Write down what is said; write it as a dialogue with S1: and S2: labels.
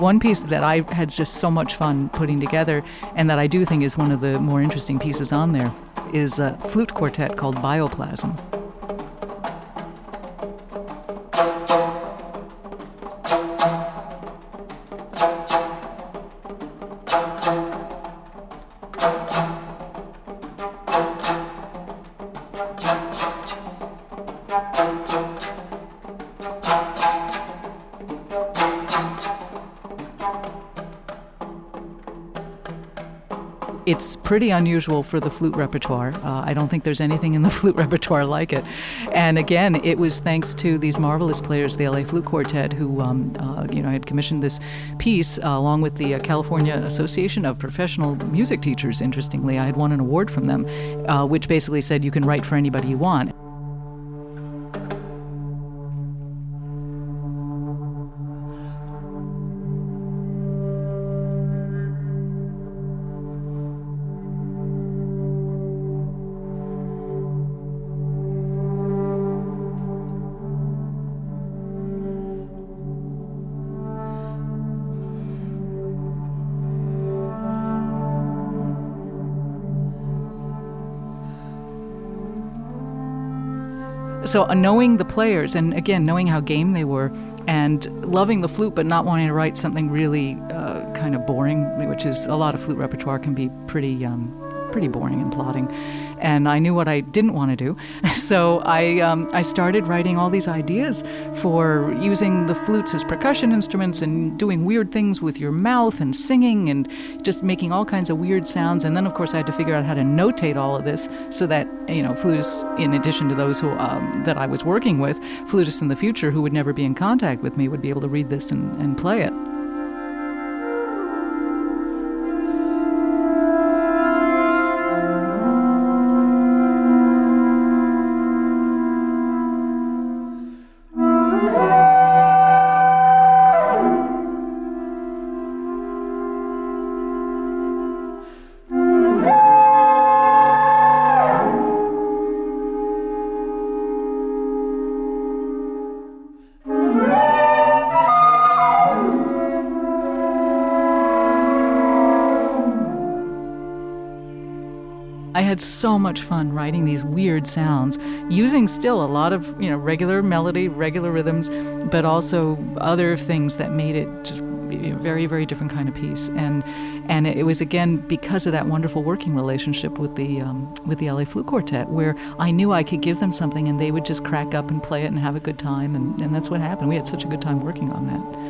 S1: One piece that I had just so much fun putting together, and that I do think is one of the more interesting pieces on there, is a flute quartet called Bioplasm. It's pretty unusual for the flute repertoire. I don't think there's anything in the flute repertoire like it. And again, it was thanks to these marvelous players, the LA Flute Quartet, who had commissioned this piece along with the California Association of Professional Music Teachers. Interestingly, I had won an award from them, which basically said you can write for anybody you want. So knowing the players, and again, knowing how game they were, and loving the flute but not wanting to write something really kind of boring, which is a lot of flute repertoire can be pretty boring and plodding. And I knew what I didn't want to do. So I started writing all these ideas for using the flutes as percussion instruments and doing weird things with your mouth and singing and just making all kinds of weird sounds. And then, of course, I had to figure out how to notate all of this so that, flutists, in addition to those who that I was working with, flutists in the future who would never be in contact with me would be able to read this and play it. I had so much fun writing these weird sounds, using still a lot of, regular melody, regular rhythms, but also other things that made it just a very, very different kind of piece. And it was, again, because of that wonderful working relationship with the LA Flute Quartet, where I knew I could give them something and they would just crack up and play it and have a good time, and that's what happened. We had such a good time working on that.